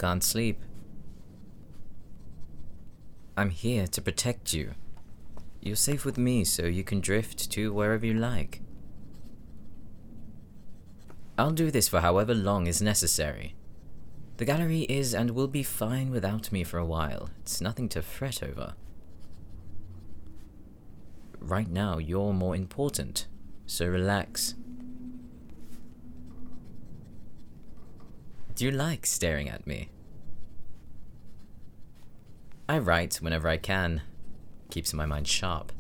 can't sleep. I'm here to protect you. You're safe with me, so you can drift to wherever you like. I'll do this for however long is necessary. The gallery is and will be fine without me for a while. It's nothing to fret over. Right now, you're more important, so relax. Do you like staring at me? I write whenever I can. Keeps my mind sharp.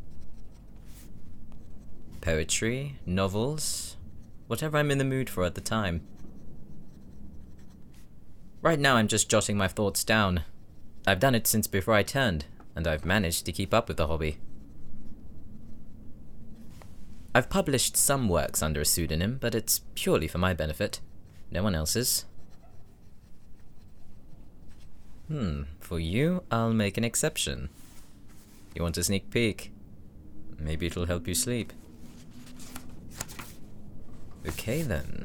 Poetry, novels, whatever I'm in the mood for at the time. Right now I'm just jotting my thoughts down. I've done it since before I turned, and I've managed to keep up with the hobby. I've published some works under a pseudonym, but it's purely for my benefit. No one else's. For you, I'll make an exception. You want a sneak peek? Maybe it'll help you sleep. Okay then.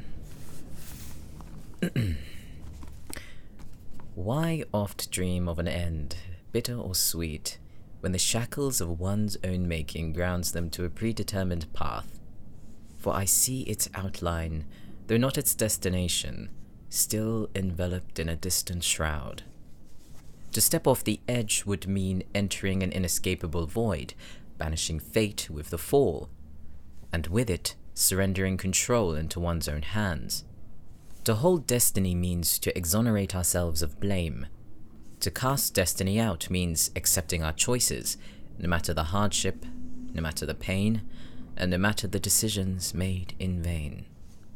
Why oft dream of an end, bitter or sweet, when the shackles of one's own making grounds them to a predetermined path? For I see its outline, though not its destination, still enveloped in a distant shroud. To step off the edge would mean entering an inescapable void, banishing fate with the fall, and with it, surrendering control into one's own hands. To hold destiny means to exonerate ourselves of blame. To cast destiny out means accepting our choices, no matter the hardship, no matter the pain, and no matter the decisions made in vain.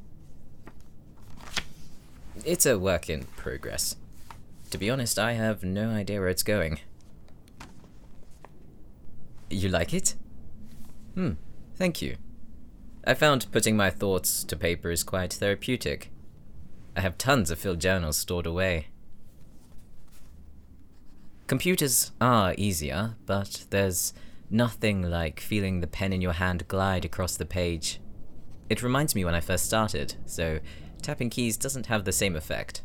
It's a work in progress. To be honest, I have no idea where it's going. You like it? Thank you. I found putting my thoughts to paper is quite therapeutic. I have tons of filled journals stored away. Computers are easier, but there's nothing like feeling the pen in your hand glide across the page. It reminds me when I first started, so tapping keys doesn't have the same effect.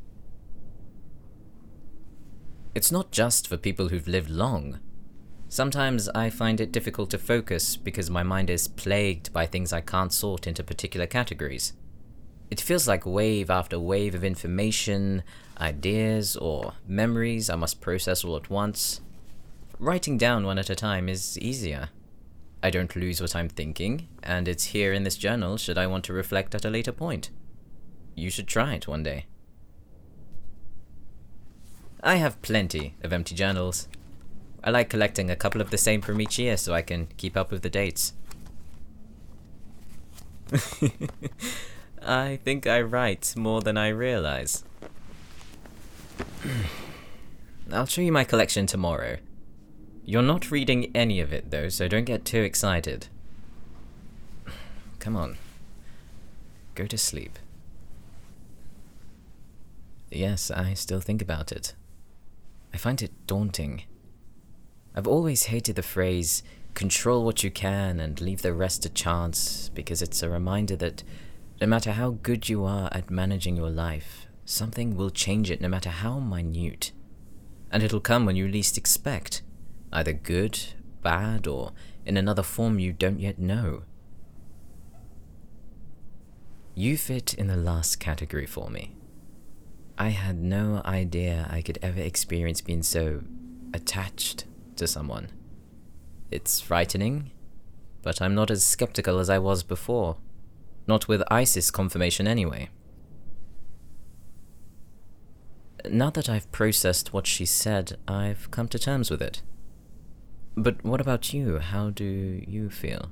It's not just for people who've lived long. Sometimes I find it difficult to focus because my mind is plagued by things I can't sort into particular categories. It feels like wave after wave of information, ideas, or memories I must process all at once. Writing down one at a time is easier. I don't lose what I'm thinking, and it's here in this journal should I want to reflect at a later point. You should try it one day. I have plenty of empty journals. I like collecting a couple of the same from each year so I can keep up with the dates. I think I write more than I realize. I'll show you my collection tomorrow. You're not reading any of it though, so don't get too excited. Come on. Go to sleep. Yes, I still think about it. I find it daunting. I've always hated the phrase, control what you can and leave the rest to chance, because it's a reminder that no matter how good you are at managing your life, something will change it no matter how minute. And it'll come when you least expect, either good, bad, or in another form you don't yet know. You fit in the last category for me. I had no idea I could ever experience being so attached to someone. It's frightening, but I'm not as skeptical as I was before. Not with Isis confirmation anyway. Now that I've processed what she said, I've come to terms with it. But what about you? How do you feel?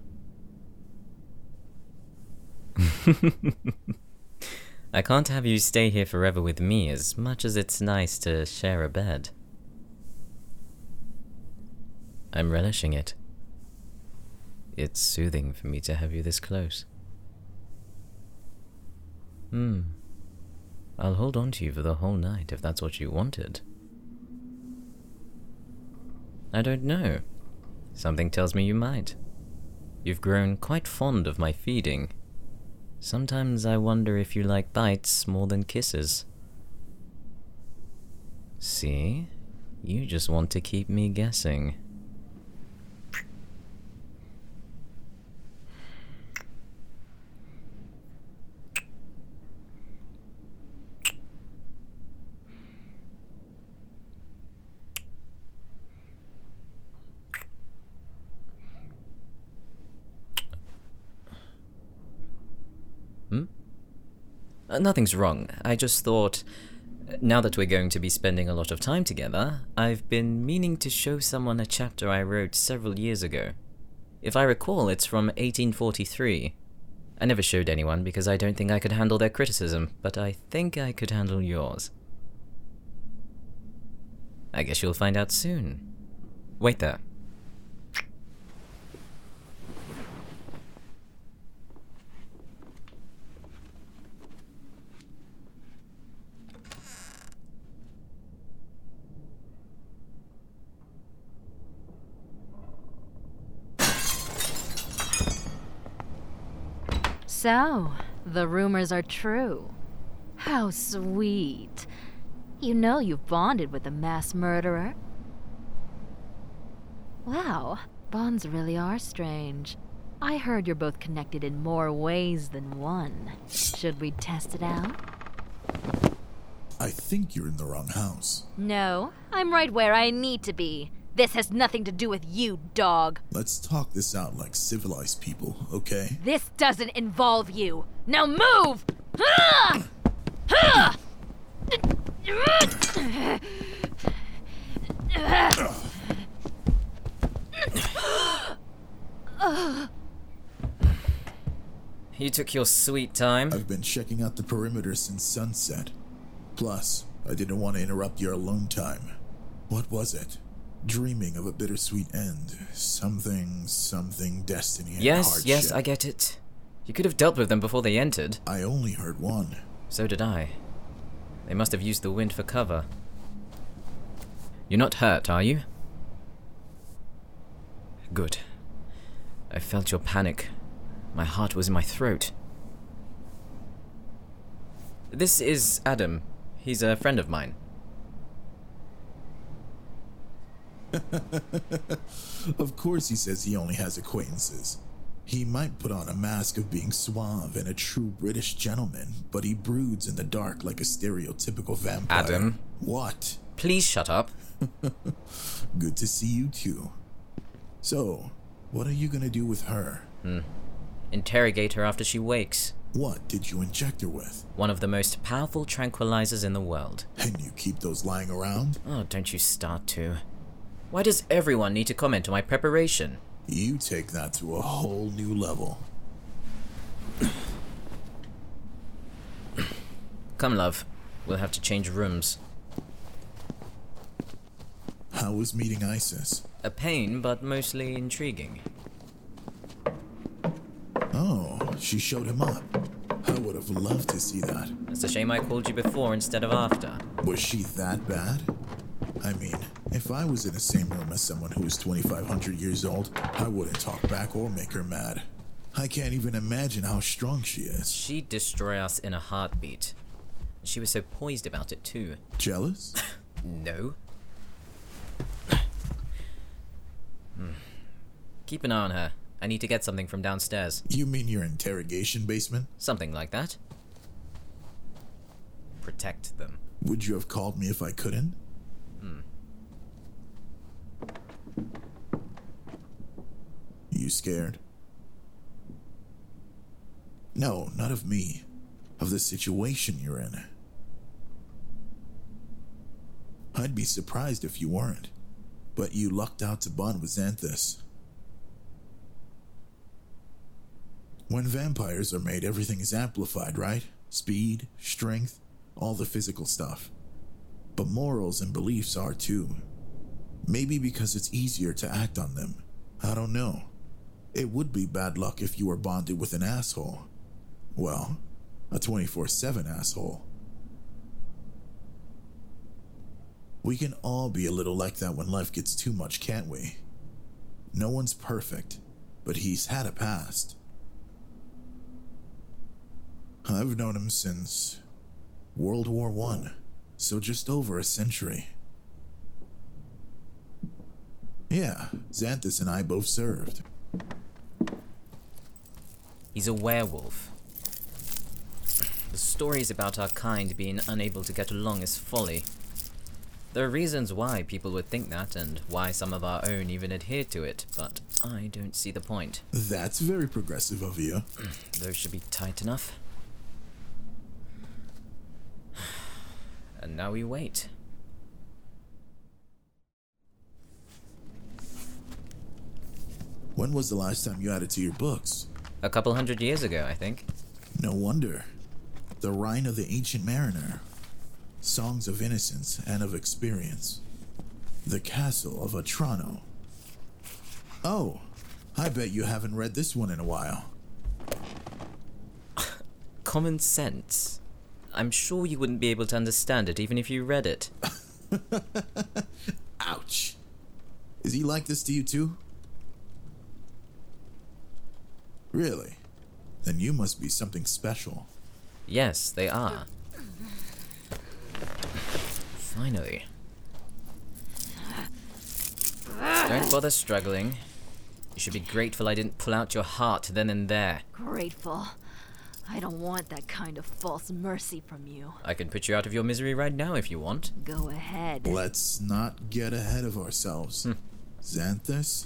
I can't have you stay here forever with me as much as it's nice to share a bed. I'm relishing it. It's soothing for me to have you this close. I'll hold on to you for the whole night if that's what you wanted. I don't know. Something tells me you might. You've grown quite fond of my feeding. Sometimes I wonder if you like bites more than kisses. See? You just want to keep me guessing. Nothing's wrong. I just thought, now that we're going to be spending a lot of time together, I've been meaning to show someone a chapter I wrote several years ago. If I recall, it's from 1843. I never showed anyone because I don't think I could handle their criticism, but I think I could handle yours. I guess you'll find out soon. Wait there. So, the rumors are true. How sweet. You know you've bonded with a mass murderer. Wow, bonds really are strange. I heard you're both connected in more ways than one. Should we test it out? I think you're in the wrong house. No, I'm right where I need to be. This has nothing to do with you, dog. Let's talk this out like civilized people, okay? This doesn't involve you. Now move! Ah! Ah! You took your sweet time. I've been checking out the perimeter since sunset. Plus, I didn't want to interrupt your alone time. What was it? Dreaming of a bittersweet end. Something destiny and hardship. Yes, I get it. You could have dealt with them before they entered. I only heard one. So did I. They must have used the wind for cover. You're not hurt, are you? Good. I felt your panic. My heart was in my throat. This is Adam. He's a friend of mine. Of course he says he only has acquaintances. He might put on a mask of being suave and a true British gentleman, but he broods in the dark like a stereotypical vampire. Adam. What? Please shut up. Good to see you too. So, what are you gonna do with her? Interrogate her after she wakes. What did you inject her with? One of the most powerful tranquilizers in the world. And you keep those lying around? Oh, don't you start to. Why does everyone need to comment on my preparation? You take that to a whole new level. Come, love. We'll have to change rooms. How was meeting Isis? A pain, but mostly intriguing. Oh, she showed him up. I would have loved to see that. It's a shame I called you before instead of after. Was she that bad? I mean, if I was in the same room as someone who was 2,500 years old, I wouldn't talk back or make her mad. I can't even imagine how strong she is. She'd destroy us in a heartbeat. She was so poised about it, too. Jealous? No. Keep an eye on her. I need to get something from downstairs. You mean your interrogation basement? Something like that. Protect them. Would you have called me if I couldn't? You scared? No, not of me. Of the situation you're in. I'd be surprised if you weren't. But you lucked out to bond with Xanthus. When vampires are made, everything is amplified, right? Speed, strength, all the physical stuff. But morals and beliefs are too. Maybe because it's easier to act on them. I don't know. It would be bad luck if you were bonded with an asshole. Well, a 24/7 asshole. We can all be a little like that when life gets too much, can't we? No one's perfect, but he's had a past. I've known him since World War I, so just over a century. Yeah, Xanthus and I both served. He's a werewolf. The stories about our kind being unable to get along is folly. There are reasons why people would think that, and why some of our own even adhere to it, but I don't see the point. That's very progressive of you. Those should be tight enough. And now we wait. When was the last time you added to your books? A couple 100 years ago, I think. No wonder. The Rhine of the Ancient Mariner. Songs of Innocence and of Experience. The Castle of Atrano. Oh, I bet you haven't read this one in a while. Common Sense. I'm sure you wouldn't be able to understand it even if you read it. Ouch. Is he like this to you too? Really? Then you must be something special. Yes, they are. Finally. Don't bother struggling. You should be grateful I didn't pull out your heart then and there. Grateful. I don't want that kind of false mercy from you. I can put you out of your misery right now if you want. Go ahead. Let's not get ahead of ourselves. Xanthus?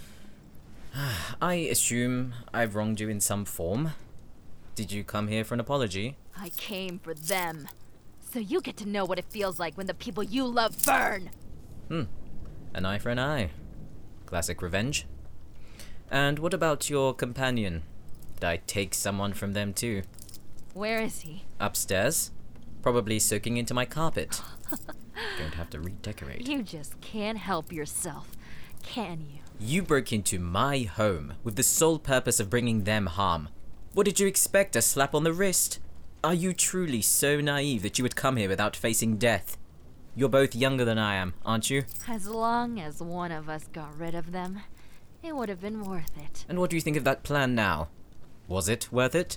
I assume I've wronged you in some form. Did you come here for an apology? I came for them. So you get to know what it feels like when the people you love burn. An eye for an eye. Classic revenge. And what about your companion? Did I take someone from them too? Where is he? Upstairs. Probably soaking into my carpet. Going to have to redecorate. You just can't help yourself, can you? You broke into my home with the sole purpose of bringing them harm. What did you expect? A slap on the wrist? Are you truly so naive that you would come here without facing death? You're both younger than I am, aren't you? As long as one of us got rid of them, it would have been worth it. And what do you think of that plan now? Was it worth it?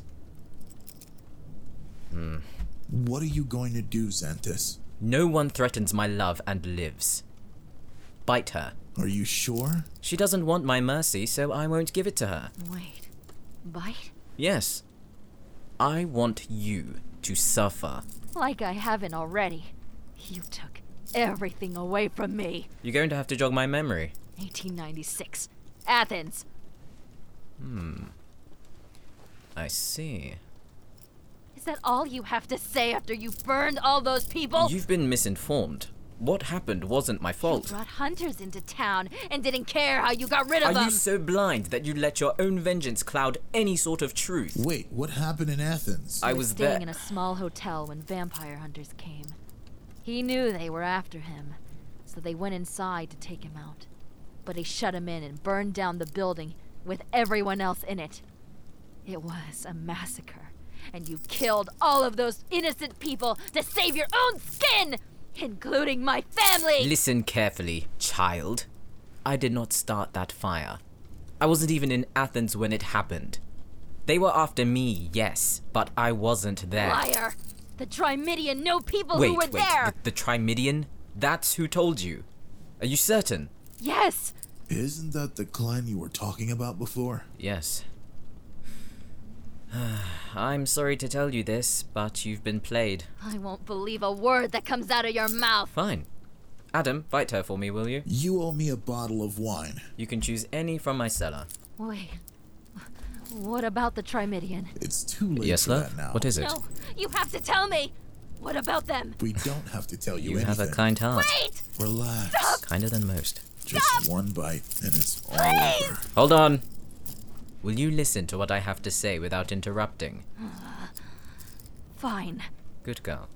What are you going to do, Xanthus? No one threatens my love and lives. Bite her. Are you sure? She doesn't want my mercy, so I won't give it to her. Wait. Bite? Yes. I want you to suffer. Like I haven't already. You took everything away from me. You're going to have to jog my memory. 1896. Athens. I see. Is that all you have to say after you burned all those people? You've been misinformed. What happened wasn't my You fault. brought hunters into town and didn't care how you got rid of Are them. you so blind that you let your own vengeance cloud any sort of truth? Wait, what happened in Athens? I He was staying there. in a small hotel when vampire hunters came. He knew they were after him, so they went inside to take him out. But he shut him in and burned down the building with everyone else in it. It was a massacre, and you killed all of those innocent people to save your own skin, including my family! Listen carefully, child. I did not start that fire. I wasn't even in Athens when it happened. They were after me, yes, but I wasn't there. Liar! The Trimidian know people Wait, who were there! The Trimidian? That's who told you. Are you certain? Yes! Isn't that the clan you were talking about before? Yes. I'm sorry to tell you this, but you've been played. I won't believe a word that comes out of your mouth. Fine. Adam, bite her for me, will you? You owe me a bottle of wine. You can choose any from my cellar. Wait. What about the Trimidian? It's too late Yes, for love? that now. What is it? No, you have to tell me. What about them? We don't have to tell you, You anything. have a kind heart. Wait! Relax. Kinder than most. Just one bite and it's all Please! over. Hold on. Will you listen to what I have to say without interrupting? Fine. Good girl.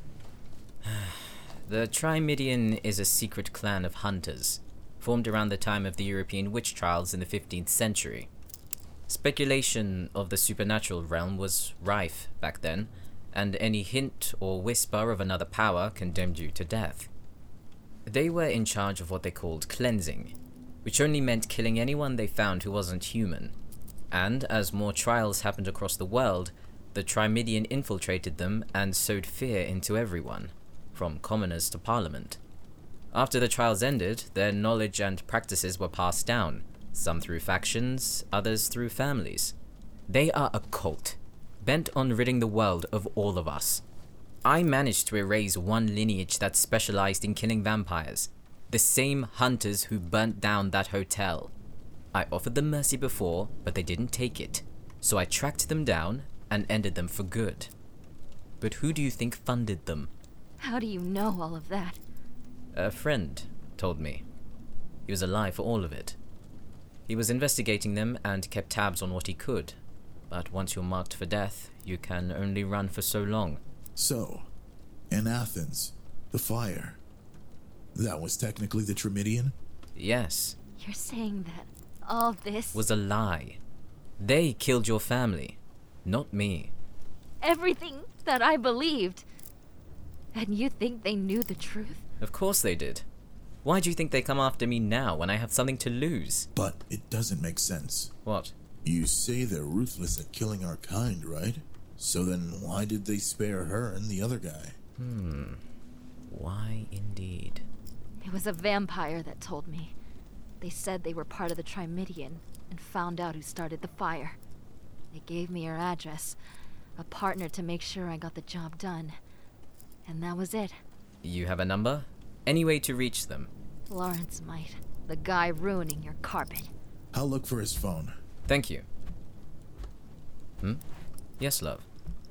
The Trimidian is a secret clan of hunters, formed around the time of the European witch trials in the 15th century. Speculation of the supernatural realm was rife back then, and any hint or whisper of another power condemned you to death. They were in charge of what they called cleansing, which only meant killing anyone they found who wasn't human. And as more trials happened across the world, the Trimidian infiltrated them and sowed fear into everyone, from commoners to parliament. After the trials ended, their knowledge and practices were passed down, some through factions, others through families. They are a cult, bent on ridding the world of all of us. I managed to erase one lineage that specialized in killing vampires, the same hunters who burnt down that hotel. I offered them mercy before, but they didn't take it, so I tracked them down and ended them for good. But who do you think funded them? How do you know all of that? A friend told me. He was alive for all of it. He was investigating them and kept tabs on what he could, but once you're marked for death, you can only run for so long. So, in Athens, the fire. That was technically the Trimidian? Yes. You're saying that all this... Was a lie. They killed your family, not me. Everything that I believed. And you think they knew the truth? Of course they did. Why do you think they come after me now when I have something to lose? But it doesn't make sense. What? You say they're ruthless at killing our kind, right? So then why did they spare her and the other guy? Why indeed? It was a vampire that told me. They said they were part of the Trimidian and found out who started the fire. They gave me her address, a partner to make sure I got the job done. And that was it. You have a number? Any way to reach them? Lawrence might. The guy ruining your carpet. I'll look for his phone. Thank you. Yes, love.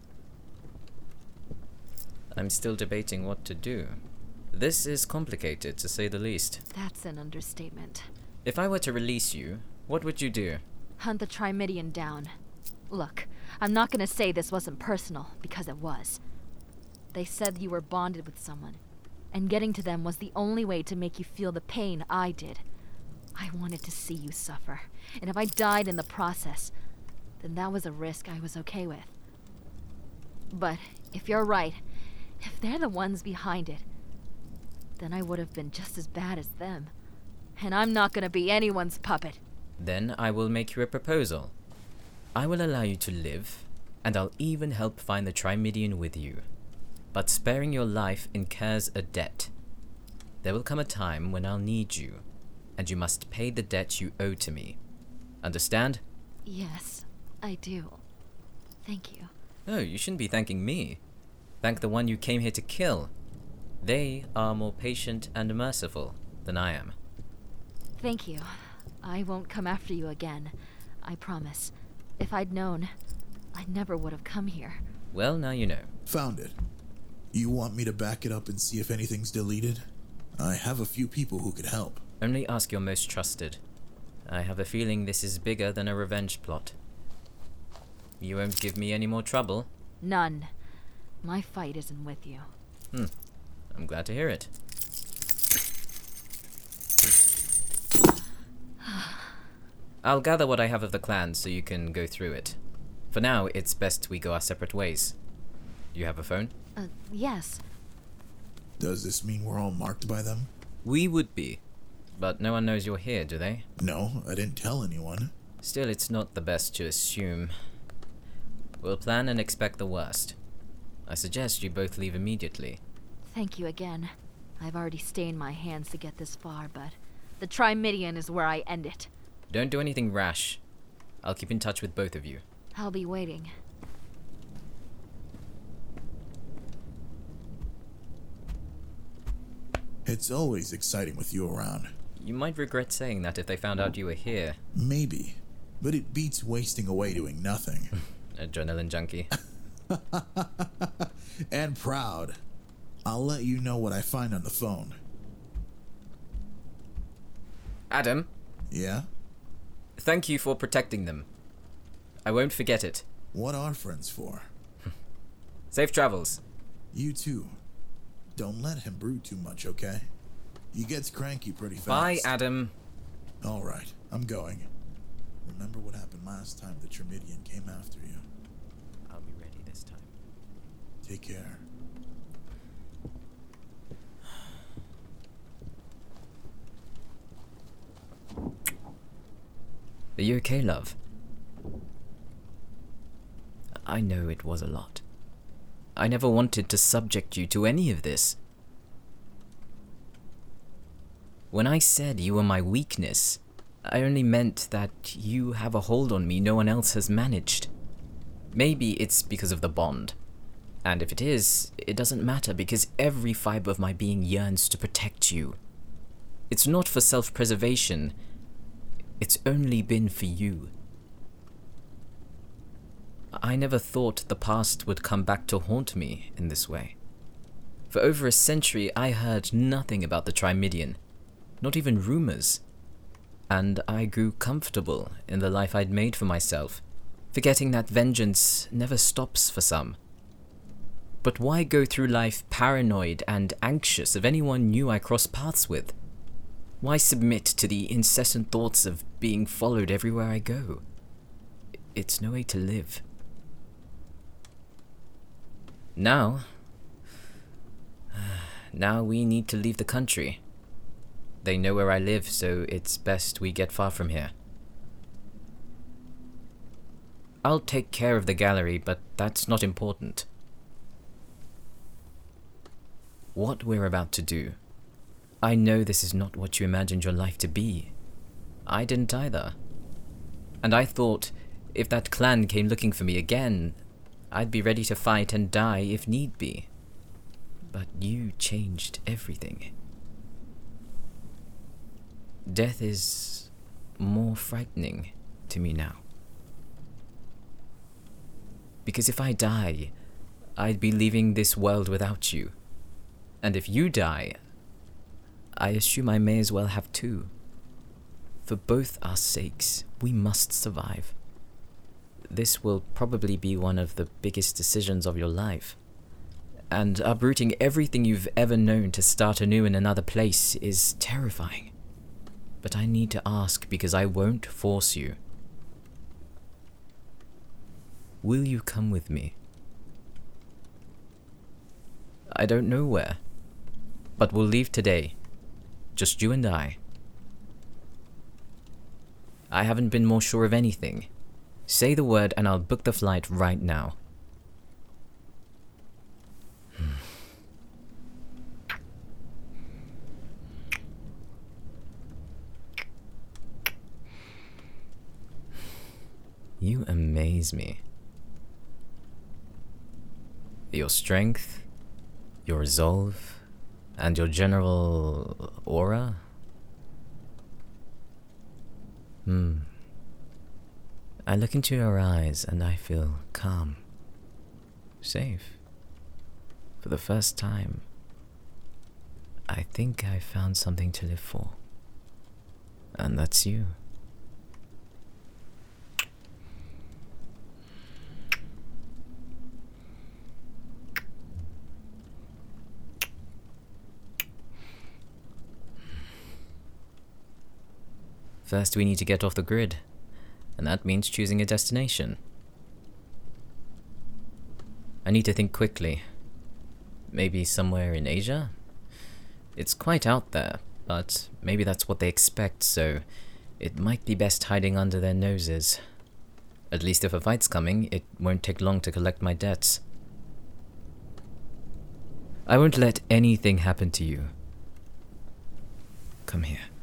I'm still debating what to do. This is complicated, to say the least. That's an understatement. If I were to release you, what would you do? Hunt the Trimidian down. Look, I'm not gonna say this wasn't personal, because it was. They said you were bonded with someone, and getting to them was the only way to make you feel the pain I did. I wanted to see you suffer, and if I died in the process, then that was a risk I was okay with. But if you're right, if they're the ones behind it, then I would have been just as bad as them. And I'm not gonna be anyone's puppet. Then I will make you a proposal. I will allow you to live, and I'll even help find the Trimidian with you. But sparing your life incurs a debt. There will come a time when I'll need you, and you must pay the debt you owe to me. Understand? Yes, I do. Thank you. No, you shouldn't be thanking me. Thank the one you came here to kill. They are more patient and merciful than I am. Thank you. I won't come after you again. I promise. If I'd known, I never would have come here. Well, now you know. Found it. You want me to back it up and see if anything's deleted? I have a few people who could help. Only ask your most trusted. I have a feeling this is bigger than a revenge plot. You won't give me any more trouble? None. My fight isn't with you. I'm glad to hear it. I'll gather what I have of the clan so you can go through it. For now, it's best we go our separate ways. You have a phone? Yes. Does this mean we're all marked by them? We would be. But no one knows you're here, do they? No, I didn't tell anyone. Still, it's not the best to assume. We'll plan and expect the worst. I suggest you both leave immediately. Thank you again. I've already stained my hands to get this far, but the Trimidian is where I end it. Don't do anything rash. I'll keep in touch with both of you. I'll be waiting. It's always exciting with you around. You might regret saying that if they found out you were here. Maybe, but it beats wasting away doing nothing. Adrenaline junkie. And proud. I'll let you know what I find on the phone. Adam, Yeah? thank you for protecting them. I won't forget it. What are friends for? Safe travels. You too. Don't let him brew too much, okay? He gets cranky pretty fast. Bye, Adam. All right, I'm going. Remember what happened last time the Trimidian came after you. I'll be ready this time. Take care. Are you okay, love? I know it was a lot. I never wanted to subject you to any of this. When I said you were my weakness, I only meant that you have a hold on me no one else has managed. Maybe it's because of the bond. And if it is, it doesn't matter because every fiber of my being yearns to protect you. It's not for self-preservation. It's only been for you. I never thought the past would come back to haunt me in this way. For over a century, I heard nothing about the Trimidian, not even rumors. And I grew comfortable in the life I'd made for myself, forgetting that vengeance never stops for some. But why go through life paranoid and anxious of anyone new I cross paths with? Why submit to the incessant thoughts of being followed everywhere I go? It's no way to live. Now we need to leave the country. They know where I live, so it's best we get far from here. I'll take care of the gallery, but that's not important. What we're about to do, I know this is not what you imagined your life to be. I didn't either. And I thought, if that clan came looking for me again, I'd be ready to fight and die if need be. But you changed everything. Death is more frightening to me now. Because if I die, I'd be leaving this world without you. And if you die, I assume I may as well have too. For both our sakes, we must survive. This will probably be one of the biggest decisions of your life. And uprooting everything you've ever known to start anew in another place is terrifying. But I need to ask because I won't force you. Will you come with me? I don't know where, but we'll leave today. Just you and I. I haven't been more sure of anything. Say the word and I'll book the flight right now. You amaze me. Your strength, your resolve, and your general aura? I look into your eyes and I feel calm, safe. For the first time, I think I found something to live for. And that's you. First, we need to get off the grid, and that means choosing a destination. I need to think quickly. Maybe somewhere in Asia? It's quite out there, but maybe that's what they expect, so it might be best hiding under their noses. At least if a fight's coming, it won't take long to collect my debts. I won't let anything happen to you. Come here.